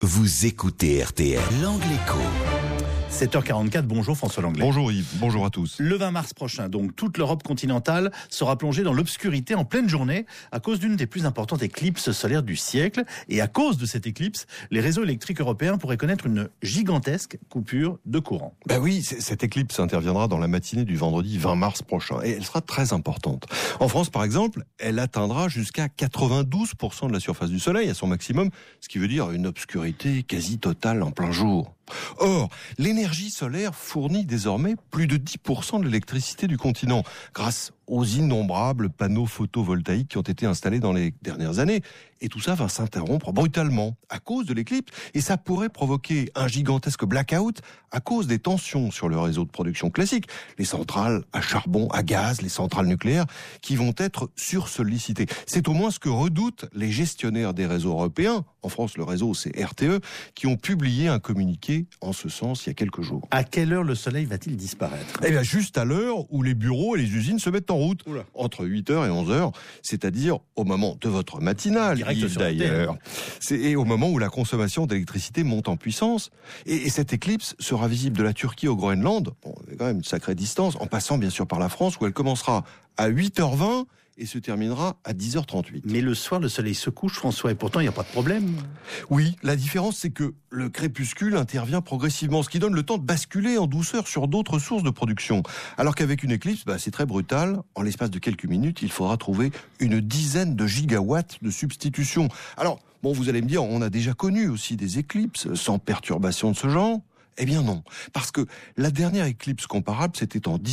Vous écoutez RTL. L'Angle Écho. 7h44, bonjour François Langlais. Bonjour Yves, bonjour à tous. Le 20 mars prochain, donc, toute l'Europe continentale sera plongée dans l'obscurité en pleine journée à cause d'une des plus importantes éclipses solaires du siècle. Et à cause de cette éclipse, les réseaux électriques européens pourraient connaître une gigantesque coupure de courant. Ben oui, cette éclipse interviendra dans la matinée du vendredi 20 mars prochain et elle sera très importante. En France, par exemple, elle atteindra jusqu'à 92% de la surface du Soleil à son maximum, ce qui veut dire une obscurité quasi totale en plein jour. Or, l'énergie solaire fournit désormais plus de 10% de l'électricité du continent, grâce aux innombrables panneaux photovoltaïques qui ont été installés dans les dernières années. Et tout ça va s'interrompre brutalement à cause de l'éclipse. Et ça pourrait provoquer un gigantesque blackout à cause des tensions sur le réseau de production classique. Les centrales à charbon, à gaz, les centrales nucléaires qui vont être sursollicitées. C'est au moins ce que redoutent les gestionnaires des réseaux européens. En France, le réseau, c'est RTE, qui ont publié un communiqué en ce sens il y a quelques jours. À quelle heure le soleil va-t-il disparaître ? Eh bien, juste à l'heure où les bureaux et les usines se mettent en route. Oula. Entre 8h et 11h, c'est-à-dire au moment de votre matinale, Yves, d'ailleurs. Et au moment où la consommation d'électricité monte en puissance. Et cette éclipse sera visible de la Turquie au Groenland, bon, c'est quand même une sacrée distance, en passant bien sûr par la France, où elle commencera à 8h20 et se terminera à 10h38. Mais le soir, le soleil se couche, François, et pourtant il n'y a pas de problème. Oui, la différence c'est que le crépuscule intervient progressivement, ce qui donne le temps de basculer en douceur sur d'autres sources de production. Alors qu'avec une éclipse, c'est très brutal. En l'espace de quelques minutes, il faudra trouver une dizaine de gigawatts de substitution. Alors, vous allez me dire, on a déjà connu aussi des éclipses sans perturbation de ce genre. Eh bien non, parce que la dernière éclipse comparable, c'était en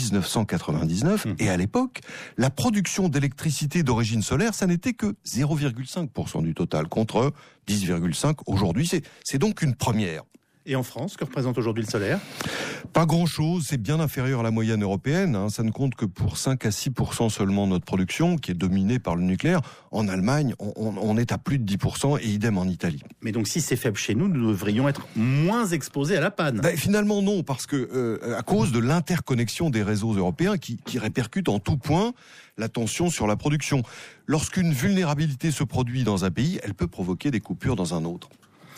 1999, et à l'époque, la production d'électricité d'origine solaire, ça n'était que 0,5% du total, contre 10,5% aujourd'hui. C'est donc une première. Et en France, que représente aujourd'hui le solaire ? Pas grand-chose, c'est bien inférieur à la moyenne européenne. Ça ne compte que pour 5 à 6% seulement notre production, qui est dominée par le nucléaire. En Allemagne, on est à plus de 10%, et idem en Italie. Mais donc si c'est faible chez nous, nous devrions être moins exposés à la panne. Finalement non, parce que à cause de l'interconnexion des réseaux européens qui répercute en tout point la tension sur la production. Lorsqu'une vulnérabilité se produit dans un pays, elle peut provoquer des coupures dans un autre.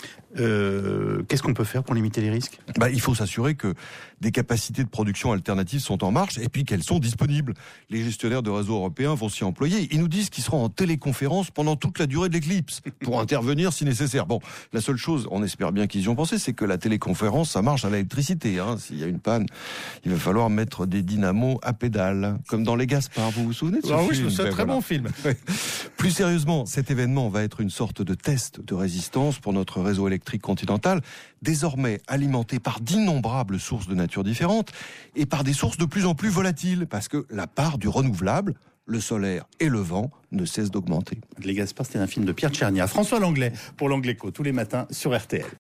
Qu'est-ce qu'on peut faire pour limiter les risques ? Il faut s'assurer que des capacités de production alternatives sont en marche et puis qu'elles sont disponibles. Les gestionnaires de réseaux européens vont s'y employer. Ils nous disent qu'ils seront en téléconférence pendant toute la durée de l'éclipse pour intervenir si nécessaire. La seule chose, on espère bien qu'ils y ont pensé, c'est que la téléconférence, ça marche à l'électricité. S'il y a une panne, il va falloir mettre des dynamos à pédales, comme dans Les Gaspard. Vous vous souvenez de ce film ? Oui, je me souviens, très bon film. Plus sérieusement, cet événement va être une sorte de test de résistance pour notre réseau électrique continental, désormais alimenté par d'innombrables sources de nature différentes et par des sources de plus en plus volatiles, parce que la part du renouvelable, le solaire et le vent, ne cesse d'augmenter. Les Gaspard, c'était un film de Pierre Tchernia. François Langlais pour l'Angle Écho, tous les matins sur RTL.